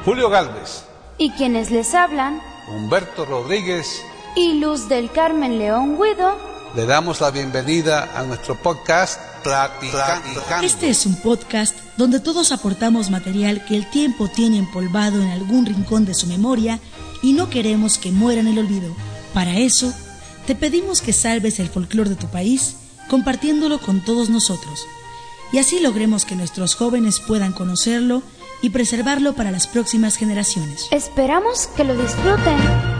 Julio Gálvez. Y quienes les hablan, Humberto Rodríguez y Luz del Carmen León Guido. Le damos la bienvenida a nuestro podcast Platicando. Este es un podcast donde todos aportamos material que el tiempo tiene empolvado en algún rincón de su memoria y no queremos que muera en el olvido. Para eso, te pedimos que salves el folclore de tu país compartiéndolo con todos nosotros. Y así logremos que nuestros jóvenes puedan conocerlo y preservarlo para las próximas generaciones. Esperamos que lo disfruten.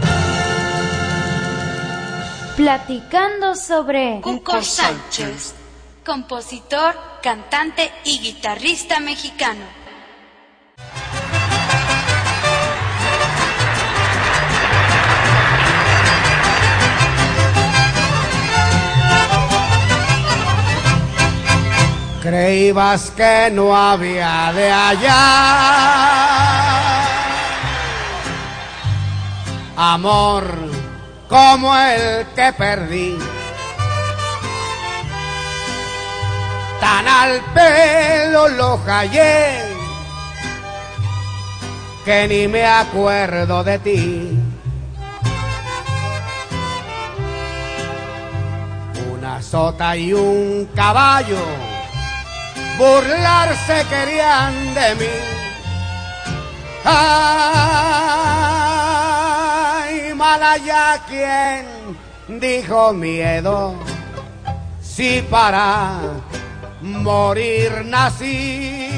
Platicando sobre Cuco Sánchez, compositor, cantante y guitarrista mexicano. Creíbas que no había de hallar amor como el que perdí, tan al pelo lo hallé que ni me acuerdo de ti. Una sota y un caballo burlarse querían de mí. Ay, malaya quien dijo miedo, si para morir nací.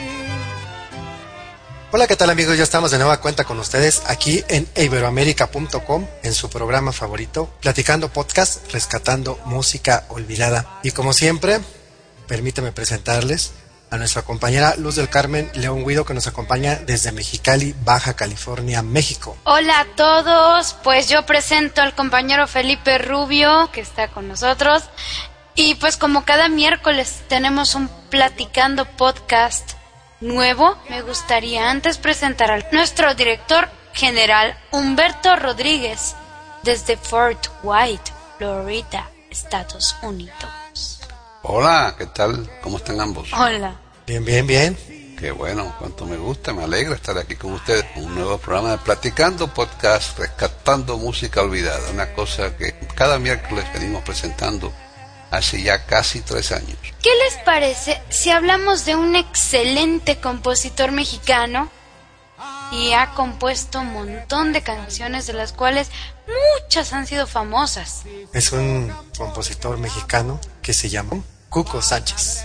Hola, ¿qué tal amigos? Ya estamos de nueva cuenta con ustedes aquí en iberoamerica.com, en su programa favorito, Platicando Podcast, rescatando música olvidada. Y como siempre, permítame presentarles a nuestra compañera Luz del Carmen León Guido, que nos acompaña desde Mexicali, Baja California, México. Hola a todos, pues yo presento al compañero Felipe Rubio, que está con nosotros. Y pues como cada miércoles tenemos un Platicando Podcast nuevo, me gustaría antes presentar a nuestro director general Humberto Rodríguez, desde Fort White, Florida, Estados Unidos. Hola, ¿qué tal? ¿Cómo están ambos? Hola. Bien, bien, bien. Qué bueno, cuánto me gusta, me alegra estar aquí con ustedes. Un nuevo programa de Platicando Podcast, rescatando música olvidada. Una cosa que cada miércoles venimos presentando hace ya casi 3 años. ¿Qué les parece si hablamos de un excelente compositor mexicano? Y ha compuesto un montón de canciones, de las cuales muchas han sido famosas. Es un compositor mexicano que se llama Cuco Sánchez.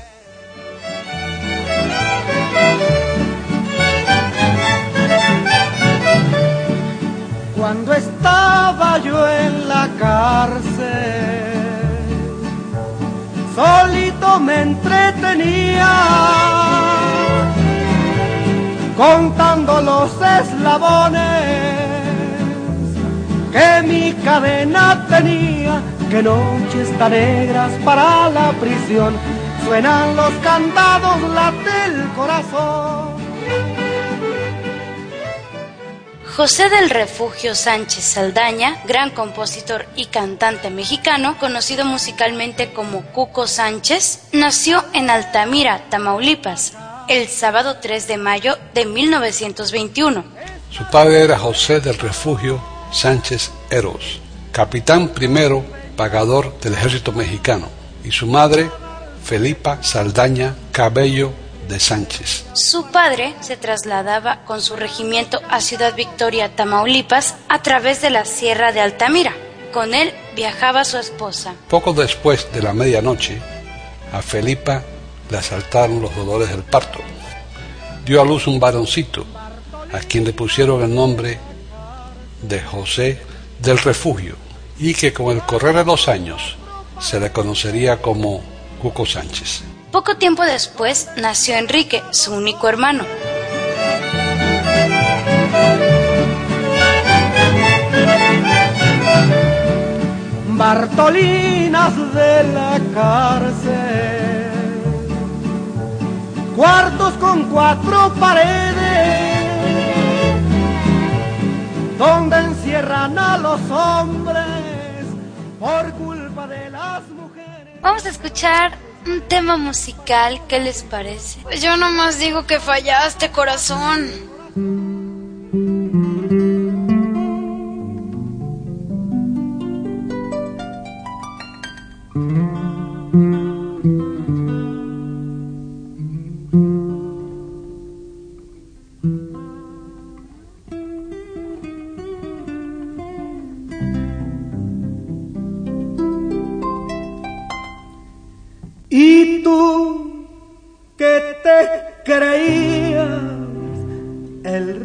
Cuando estaba yo en la cárcel, solito me entretenía contando los eslabones que mi cadena tenía. Que noches tan negras para la prisión, suenan los candados, late el corazón. José del Refugio Sánchez Saldaña, gran compositor y cantante mexicano, conocido musicalmente como Cuco Sánchez, nació en Altamira, Tamaulipas, el sábado 3 de mayo de 1921. Su padre era José del Refugio Sánchez Eros, capitán primero pagador del ejército mexicano, y su madre, Felipa Saldaña Cabello de Sánchez. Su padre se trasladaba con su regimiento a Ciudad Victoria, Tamaulipas, a través de la Sierra de Altamira. Con él viajaba su esposa. Poco después de la medianoche, a Felipa le asaltaron los dolores del parto. Dio a luz un varoncito, a quien le pusieron el nombre de José del Refugio, y que con el correr de los años se le conocería como Cuco Sánchez. Poco tiempo después nació Enrique, su único hermano. Bartolinas de la cárcel, cuartos con 4 paredes, donde encierran a los hombres por culpa de las mujeres. Vamos a escuchar un tema musical, ¿qué les parece? Pues yo nomás digo que fallaste, corazón.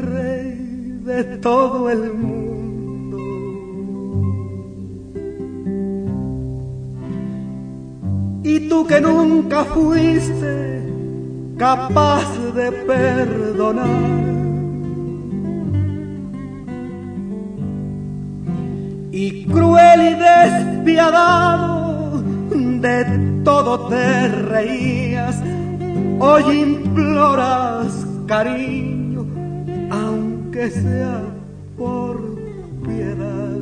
rey de todo el mundo. Y tú que nunca fuiste capaz de perdonar, y cruel y despiadado de todo te reías, hoy imploras cariño, aunque sea por piedad.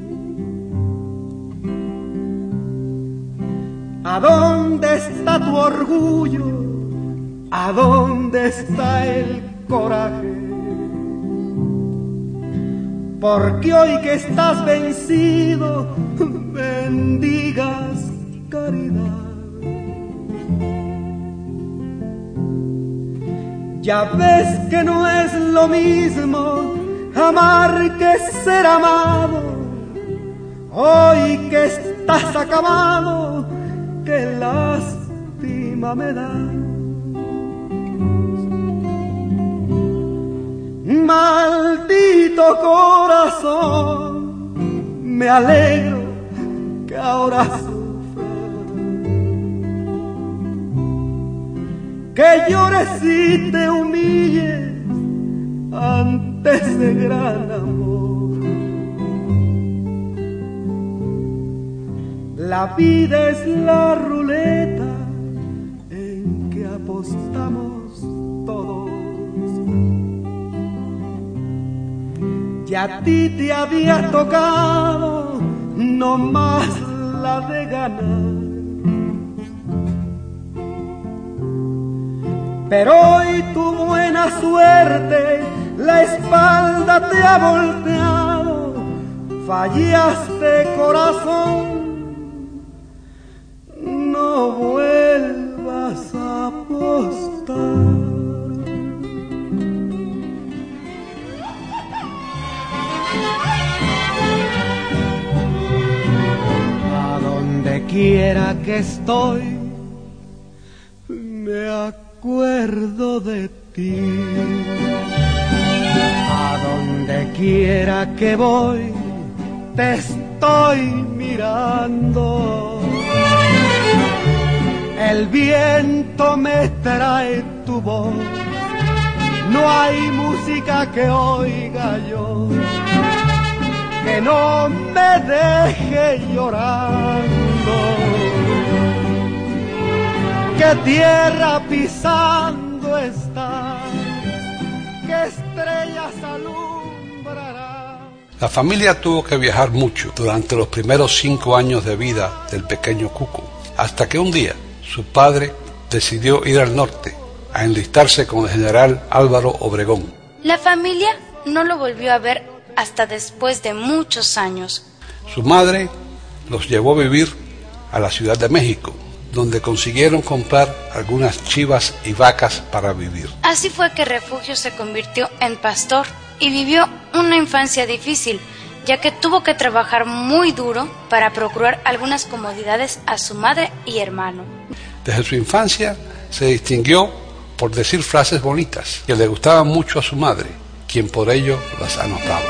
¿A dónde está tu orgullo? ¿A dónde está el coraje? Porque hoy que estás vencido, bendigas caridad. Ya ves que no es lo mismo amar que ser amado. Hoy que estás acabado, qué lástima me da. Maldito corazón, me alegro que ahora sufras, que llores y te humilles ante ese gran amor. La vida es la ruleta en que apostamos todos. Y a ti te había tocado no más la de ganar. Pero hoy tu buena suerte la espalda te ha volteado. Fallaste, corazón, no vuelvas a apostar. Donde quiera que estoy, me acuerdo de ti. A donde quiera que voy, te estoy mirando. El viento me trae tu voz, no hay música que oiga yo que no me deje llorando. ¿Qué tierra pisando está? ¿Qué estrellas alumbrará? La familia tuvo que viajar mucho durante los primeros 5 años de vida del pequeño Cuco, hasta que un día su padre decidió ir al norte a enlistarse con el general Álvaro Obregón. La familia no lo volvió a ver hasta después de muchos años. Su madre los llevó a vivir a la Ciudad de México, donde consiguieron comprar algunas chivas y vacas para vivir. Así fue que Refugio se convirtió en pastor y vivió una infancia difícil, ya que tuvo que trabajar muy duro para procurar algunas comodidades a su madre y hermano. Desde su infancia se distinguió por decir frases bonitas que le gustaban mucho a su madre, quien por ello las anotaba.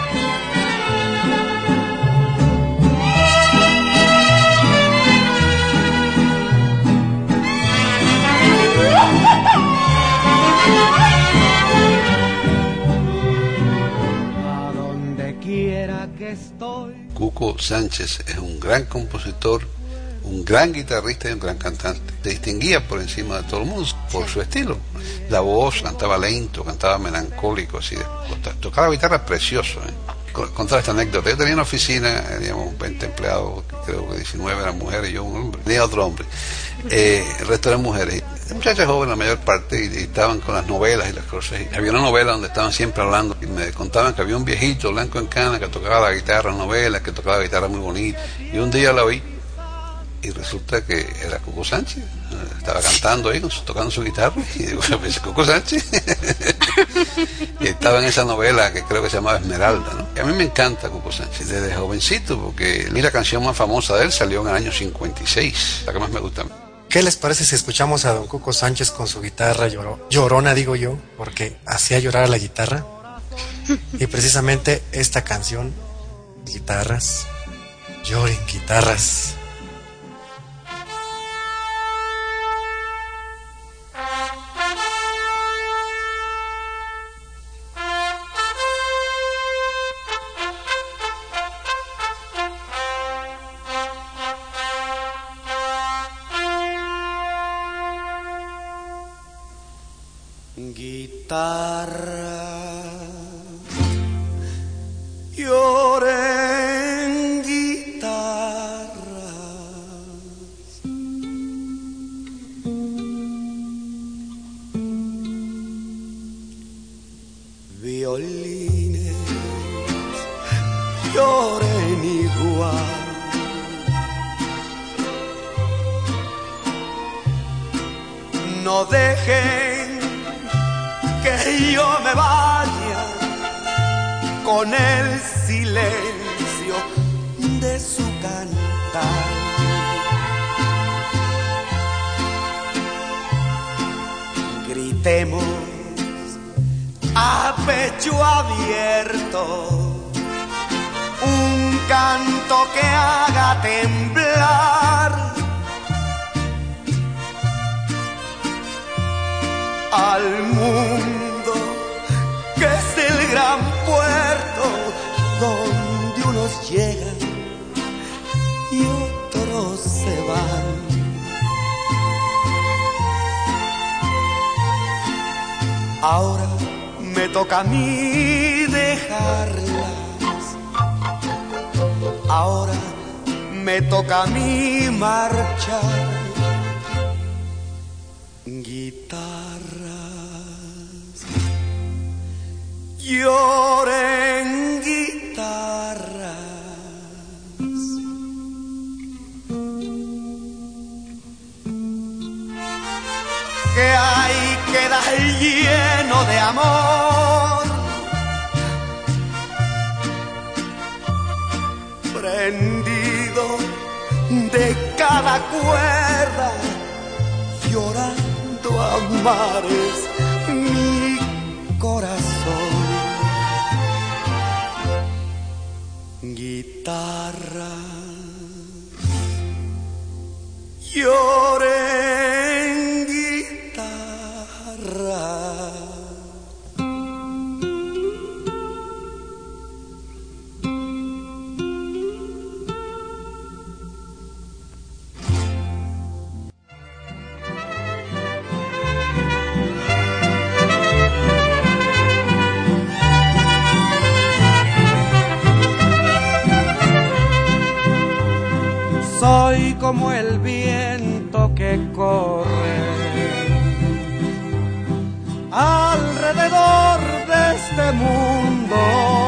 A donde quiera que estoy. Cuco Sánchez es un gran compositor, un gran guitarrista y un gran cantante. Se distinguía por encima de todo el mundo por su estilo. La voz, cantaba lento, cantaba melancólico, así. Tocaba guitarra precioso. Contar esta anécdota. Yo tenía una oficina, teníamos 20 empleados, creo que 19 eran mujeres y yo un hombre. Tenía otro hombre. El resto eran mujeres. Muchachas jóvenes la mayor parte, y estaban con las novelas y las cosas. Y había una novela donde estaban siempre hablando y me contaban que había un viejito blanco en cana que tocaba la guitarra en novelas, que tocaba la guitarra muy bonita. Y un día la oí y resulta que era Cuco Sánchez. Estaba cantando ahí, tocando su guitarra, y digo, ¿es Cuco Sánchez? Y estaba en esa novela que creo que se llamaba Esmeralda, ¿no? Y a mí me encanta Cuco Sánchez desde jovencito, porque la canción más famosa de él salió en el año 56, la que más me gusta. ¿Qué les parece si escuchamos a don Cuco Sánchez con su guitarra llorona, digo yo, porque hacía llorar a la guitarra? Y precisamente esta canción, Guitarras, lloren guitarras. Guitarra, lloren guitarras, violines, lloren igual. No dejen que yo me vaya con el silencio de su cantar. Gritemos a pecho abierto un canto que haga temblar al mundo, que es el gran puerto donde unos llegan y otros se van. Ahora me toca a mí dejarlas, ahora me toca a mí marchar. Guitarras, lloren guitarras, que hay que dar lleno de amor, prendido de cada cuerda, llorando a mares mi corazón. Guitarra, lloren guitarra. Soy como el viento que corre alrededor de este mundo.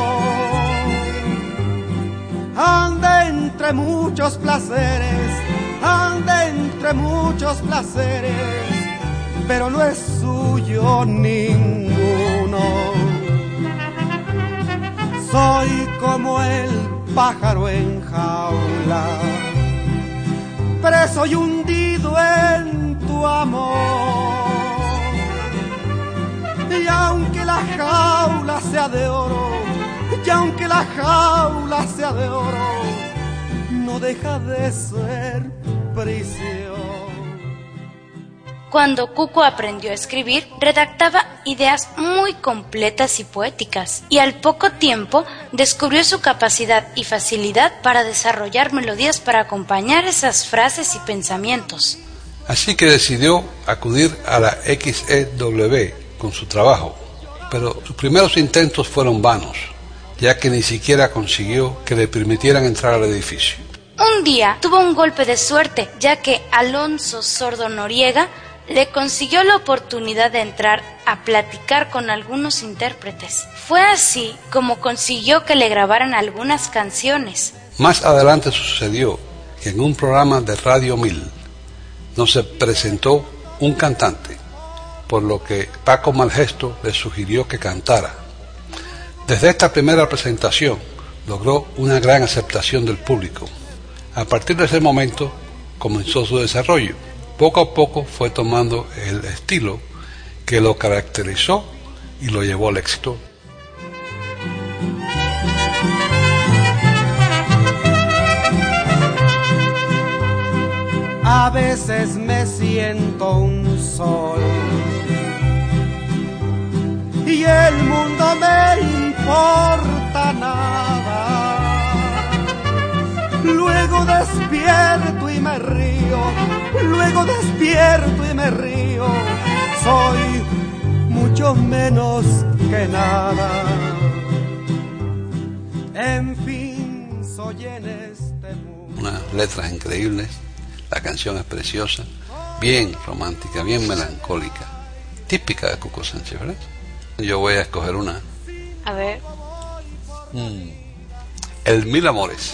Anda entre muchos placeres, anda entre muchos placeres, pero no es suyo ninguno. Soy como el pájaro en jaula, preso y hundido en tu amor. Y aunque la jaula sea de oro, y aunque la jaula sea de oro, no deja de ser prisión. Cuando Cuco aprendió a escribir, redactaba ideas muy completas y poéticas, y al poco tiempo descubrió su capacidad y facilidad para desarrollar melodías para acompañar esas frases y pensamientos. Así que decidió acudir a la XEW con su trabajo, pero sus primeros intentos fueron vanos, ya que ni siquiera consiguió que le permitieran entrar al edificio. Un día tuvo un golpe de suerte, ya que Alonso Sordo Noriega le consiguió la oportunidad de entrar a platicar con algunos intérpretes. Fue así como consiguió que le grabaran algunas canciones. Más adelante sucedió que en un programa de Radio 1000 no se presentó un cantante, por lo que Paco Malgesto le sugirió que cantara. Desde esta primera presentación logró una gran aceptación del público. A partir de ese momento comenzó su desarrollo. Poco a poco fue tomando el estilo que lo caracterizó y lo llevó al éxito. a veces me siento un sol y el mundo me importa nada. Luego despierto y me río, luego despierto y me río. Soy mucho menos que nada. En fin, soy en este mundo. Unas letras increíbles, la canción es preciosa, bien romántica, bien melancólica, típica de Cuco Sánchez, ¿verdad? Yo voy a escoger una. A ver. El Mil Amores.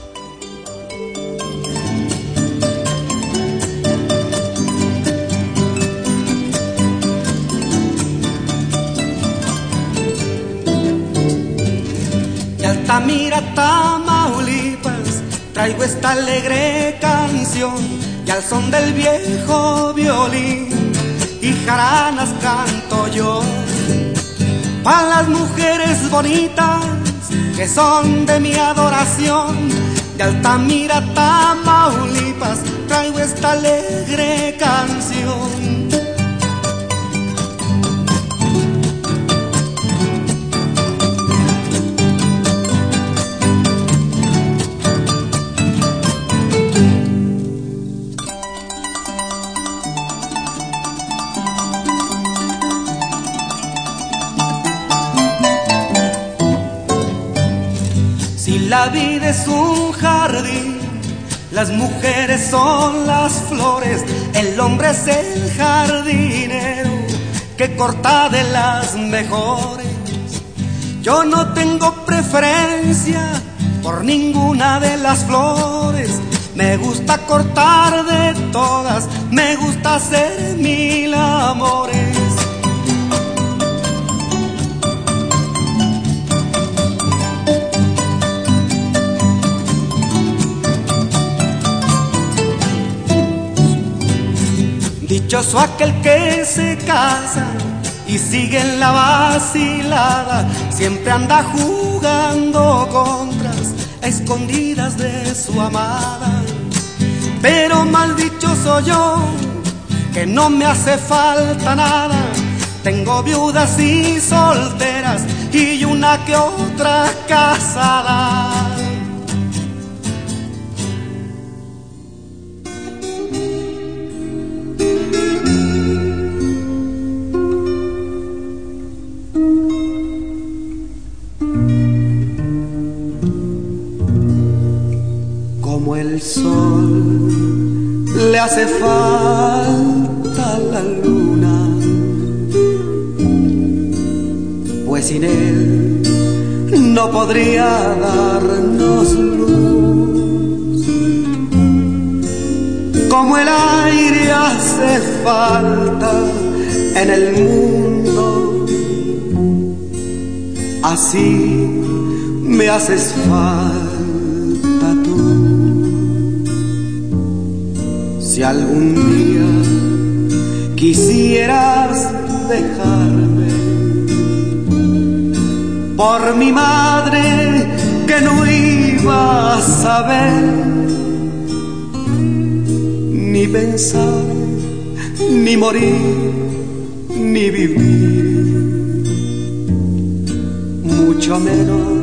De Altamira, Tamaulipas, traigo esta alegre canción, y al son del viejo violín y jaranas canto yo. Pa' las mujeres bonitas que son de mi adoración, de Altamira, Tamaulipas, traigo esta alegre canción. La vida es un jardín, las mujeres son las flores, el hombre es el jardinero que corta de las mejores. Yo no tengo preferencia por ninguna de las flores, me gusta cortar de todas, me gusta hacer mil amores. Dichoso aquel que se casa y sigue en la vacilada, siempre anda jugando contras a escondidas de su amada. Pero mal dichoso yo, que no me hace falta nada, tengo viudas y solteras y una que otra casada. El sol le hace falta la luna, pues sin él no podría darnos luz. Como el aire hace falta en el mundo, así me haces falta tú. Si algún día quisieras dejarme, por mi madre que no iba a saber ni pensar, ni morir, ni vivir, mucho menos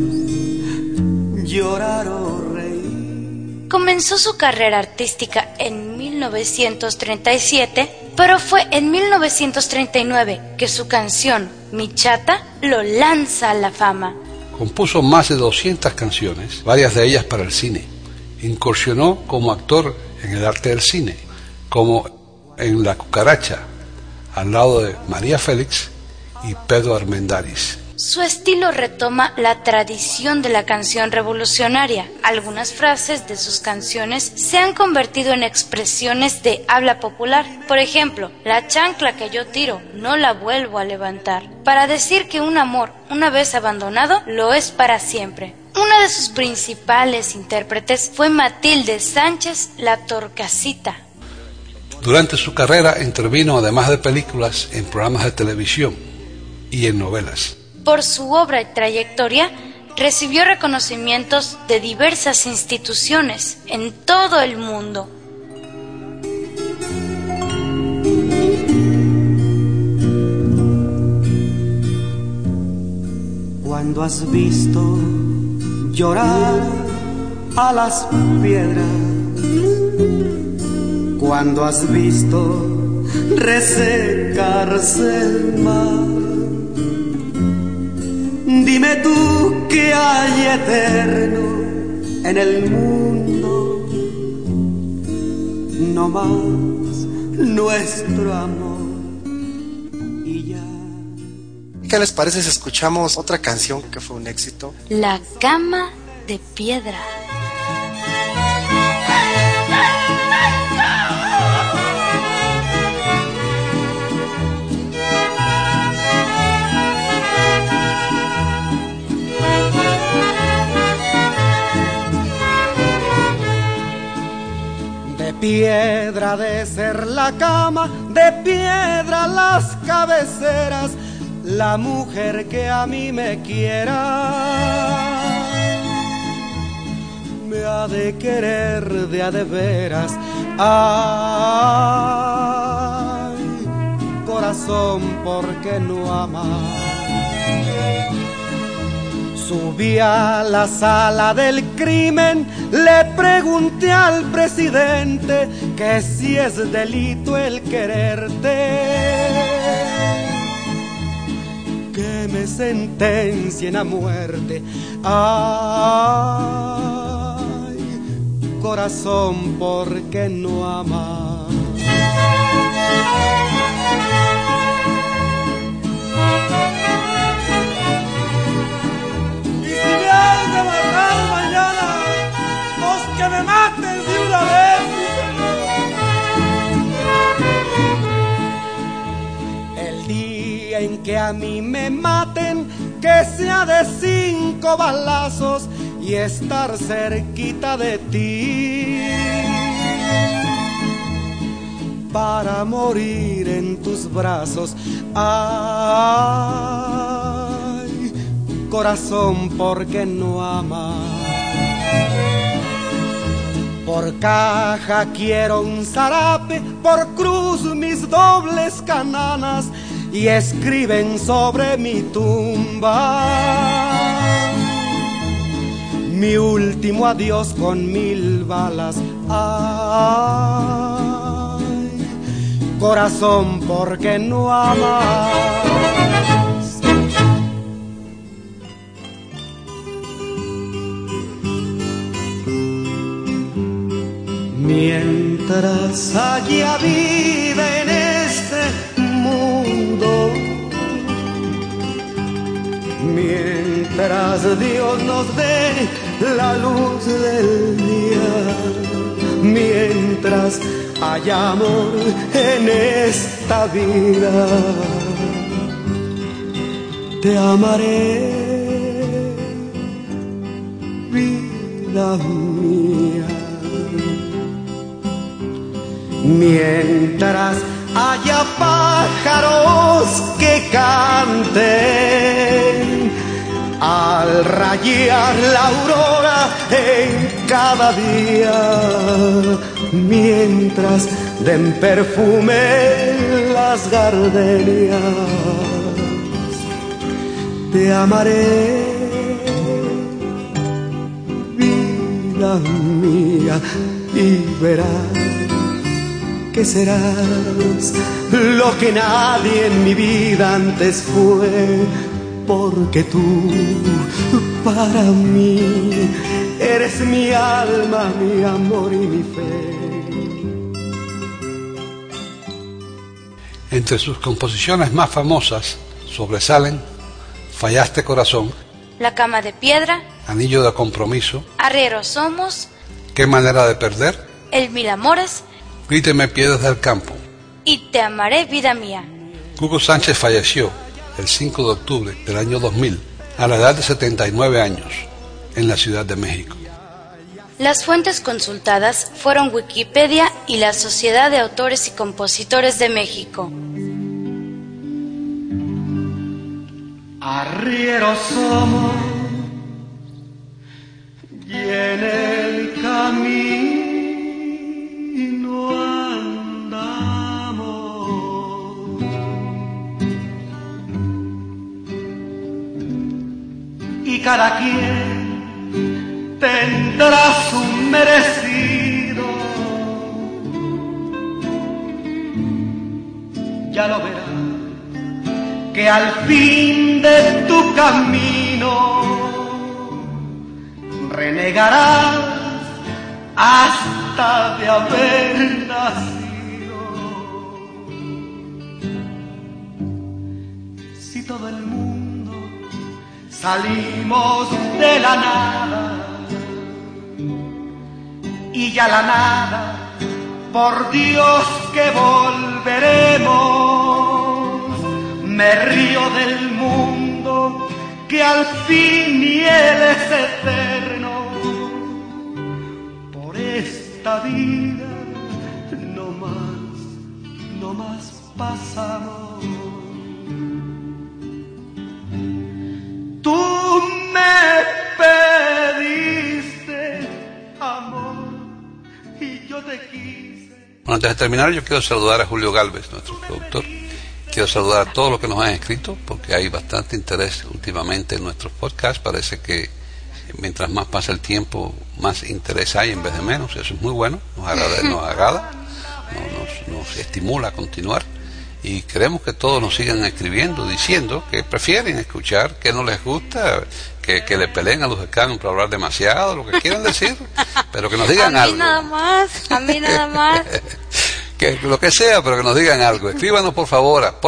llorar o reír. Comenzó su carrera artística en 1937, pero fue en 1939 que su canción Mi Chata lo lanza a la fama. Compuso más de 200 canciones, varias de ellas para el cine. Incursionó como actor en el arte del cine, como en La Cucaracha, al lado de María Félix y Pedro Armendáriz. Su estilo retoma la tradición de la canción revolucionaria. Algunas frases de sus canciones se han convertido en expresiones de habla popular. Por ejemplo, la chancla que yo tiro no la vuelvo a levantar, para decir que un amor, una vez abandonado, lo es para siempre. Una de sus principales intérpretes fue Matilde Sánchez La Torcasita. Durante su carrera intervino, además de películas, en programas de televisión y en novelas. Por su obra y trayectoria, recibió reconocimientos de diversas instituciones en todo el mundo. Cuando has visto llorar a las piedras, cuando has visto resecarse el mar, dime tú qué hay eterno en el mundo, no más nuestro amor y ya. ¿Qué les parece si escuchamos otra canción que fue un éxito? La cama de piedra. De piedra de ser la cama, de piedra las cabeceras, la mujer que a mí me quiera me ha de querer de a de veras. Ay, corazón, ¿por qué no amar? Subí a la sala del crimen, le pregunté al presidente que si es delito el quererte, que me sentencien a muerte. Ay, corazón, ¿por qué no amar? Que me maten de una vez, el día en que a mí me maten, que sea de 5 balazos y estar cerquita de ti, para morir en tus brazos. Ay, corazón, ¿por qué no amas? Por caja quiero un zarape, por cruz mis dobles cananas, y escriben sobre mi tumba mi último adiós con 1000 balas. Ay, corazón, ¿por qué no amas? Mientras haya vida en este mundo, mientras Dios nos dé la luz del día, mientras haya amor en esta vida, te amaré, vida mía. Mientras haya pájaros que canten al rayar la aurora en cada día, mientras den perfume las gardenias, te amaré, vida mía, y verás que serás lo que nadie en mi vida antes fue, porque tú para mí eres mi alma, mi amor y mi fe. Entre sus composiciones más famosas sobresalen Fallaste corazón, La cama de piedra, Anillo de compromiso, Arrieros somos, Qué manera de perder, El mil amores Gríteme piedras del campo. y Te amaré, vida mía. Hugo Sánchez falleció el 5 de octubre del año 2000 a la edad de 79 años en la Ciudad de México. Las fuentes consultadas fueron Wikipedia y la Sociedad de Autores y Compositores de México. Arrieros somos y en el camino andamos. y cada quien tendrá su merecido. Ya lo verás, que al fin de tu camino renegarás hasta de haber nacido. Si todo el mundo salimos de la nada y ya la nada, por Dios que volveremos, me río del mundo que al fin y él es eterno. Por esta vida no más pasamos. Tú me pediste amor y yo te quise. Bueno, antes de terminar, yo quiero saludar a Julio Galvez, nuestro productor. Quiero saludar a todos los que nos han escrito, porque hay bastante interés últimamente en nuestros podcasts. Parece que mientras más pasa el tiempo, más interés hay en vez de menos. Eso es muy bueno, nos agrada, nos estimula a continuar. Y queremos que todos nos sigan escribiendo, diciendo que prefieren escuchar, que no les gusta, que le peleen a los Carmen por hablar demasiado, lo que quieran decir, pero que nos digan algo. A mí nada más. Que lo que sea, pero que nos digan algo. Escríbanos por favor a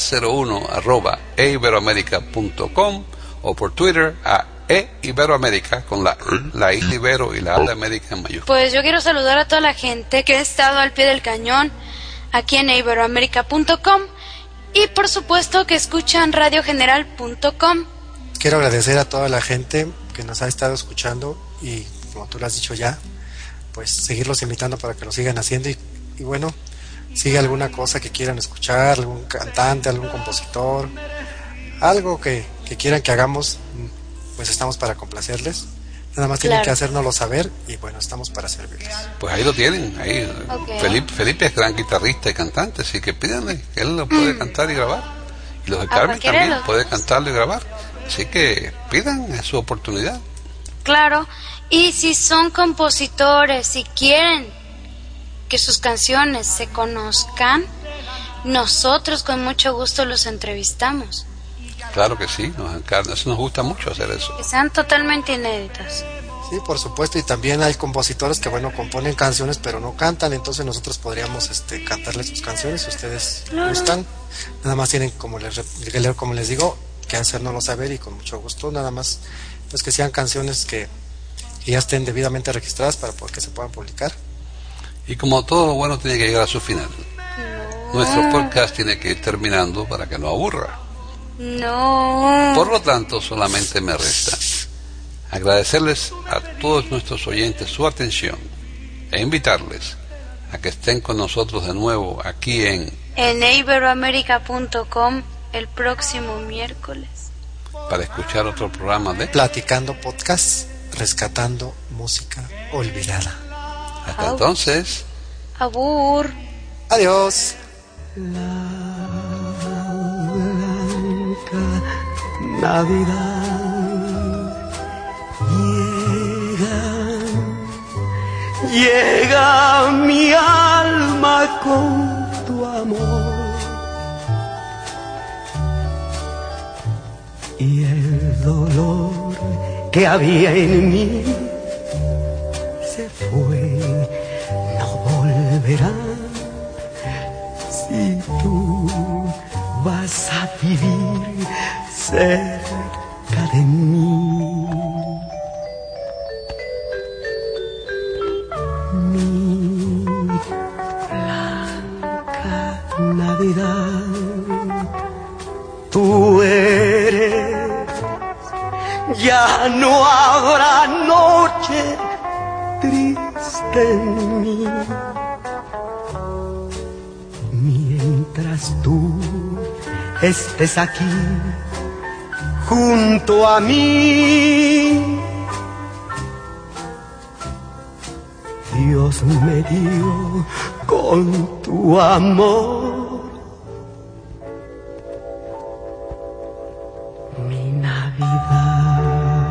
podcast01@eiberoamerica.com o por Twitter a Iberoamérica con la I de Ibero y la A de América en mayúscula. Pues yo quiero saludar a toda la gente que ha estado al pie del cañón aquí en iberoamerica.com y por supuesto que escuchan radiogeneral.com. Quiero agradecer a toda la gente que nos ha estado escuchando y, como tú lo has dicho ya, pues seguirlos invitando para que lo sigan haciendo y bueno, sigue alguna cosa que quieran escuchar, algún cantante, algún compositor, algo que quieran que hagamos, pues estamos para complacerles. Nada más tienen que hacérnoslo saber y bueno, estamos para servirles. Pues ahí lo tienen, ahí. Okay. Felipe es gran guitarrista y cantante, así que pídanle, que él lo puede cantar y grabar. Y los de Carmen también puede cantarlo y grabar. Así que pidan, es su oportunidad. Claro, y si son compositores y quieren que sus canciones se conozcan, nosotros con mucho gusto los entrevistamos. Claro que sí, eso nos gusta mucho hacer eso. Que sean totalmente inéditos. Sí, por supuesto, y también hay compositores que componen canciones pero no cantan, entonces nosotros podríamos cantarles sus canciones si ustedes gustan. Nada más tienen, como les digo, que hacérnoslo saber y con mucho gusto, nada más pues que sean canciones que ya estén debidamente registradas para que se puedan publicar. Y como todo lo bueno tiene que llegar a su final, nuestro podcast tiene que ir terminando para que no aburra. No. Por lo tanto, solamente me resta agradecerles a todos nuestros oyentes su atención e invitarles a que estén con nosotros de nuevo aquí en iberoamerica.com el próximo miércoles para escuchar otro programa de Platicando Podcast, rescatando música olvidada. Hasta entonces. Abur. Adiós. Navidad llega mi alma con tu amor y el dolor que había en mí se fue, no volverá. Si tú vas a vivir cerca de mí, mi blanca Navidad, tú eres, ya no habrá noche triste en mí, mientras tú estés aquí junto a mí. Dios me dio con tu amor mi Navidad.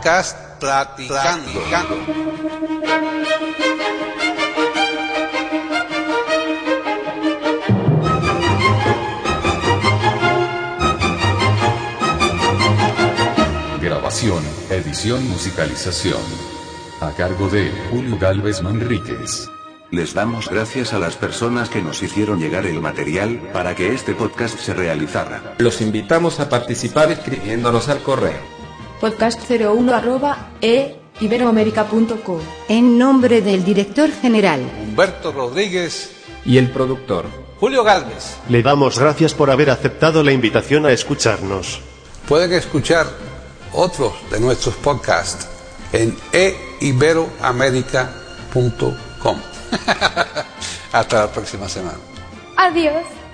Podcast Platicando. Grabación, edición, musicalización. A cargo de Julio Gálvez Manríquez. Les damos gracias a las personas que nos hicieron llegar el material para que este podcast se realizara. Los invitamos a participar escribiéndonos al correo podcast01@iberoamerica.com. En nombre del director general Humberto Rodríguez y el productor Julio Gálvez. Le damos gracias por haber aceptado la invitación a escucharnos. Pueden escuchar otros de nuestros podcasts en eiberoamerica.com. Hasta la próxima semana. Adiós.